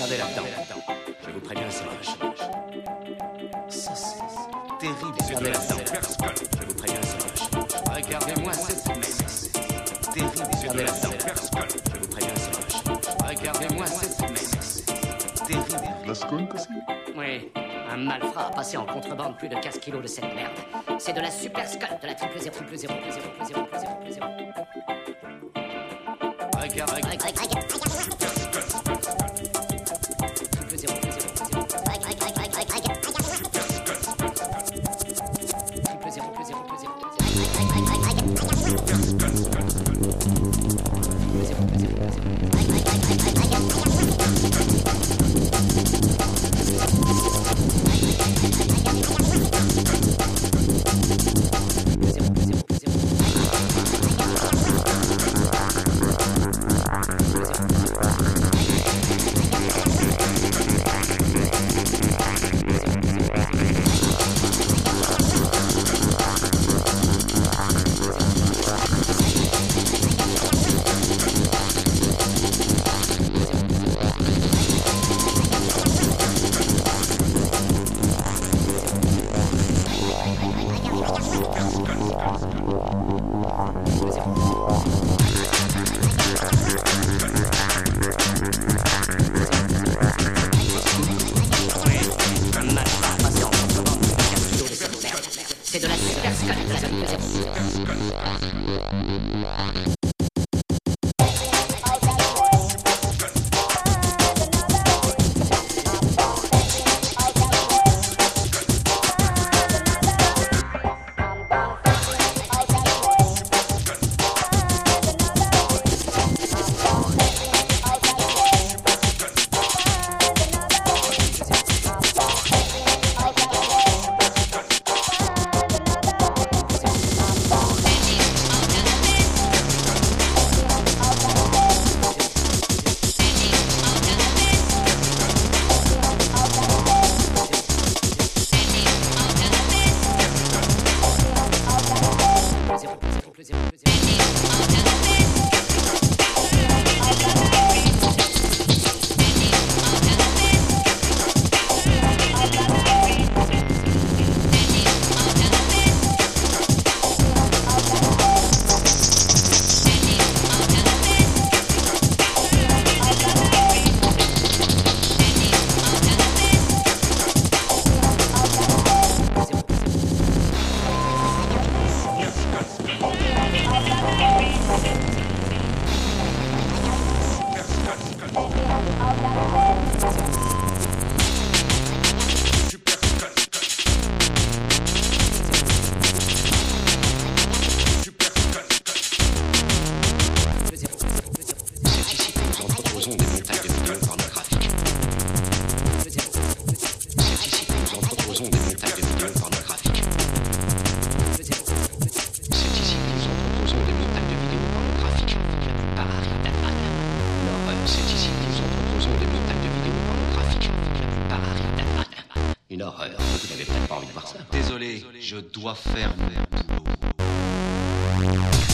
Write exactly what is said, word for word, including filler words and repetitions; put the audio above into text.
regardez là-dedans. Je vous préviens, c'est moche. Ça, c'est terrible. Regardez là-dedans. Je vous préviens, c'est moche. Regardez-moi cette merde. C'est terrible. Regardez là-dedans. Je vous préviens, c'est moche. Regardez-moi cette merde. C'est terrible. La seconde aussi? Oui, un malfrat a passé en contrebande plus de quinze kilos de cette merde. C'est de la super scope, de la triple zéro, triple zéro, triple zéro, triple zéro, triple zéro, triple zéro. Regarde, regarde. Triple zéro, triple zéro, triple zéro. Triple zéro, triple zéro, triple zéro. C'est de la super scope, de la triple zéro. Une horreur. Vous n'avez peut-être pas envie de voir ça. Désolé, je dois faire mon boulot.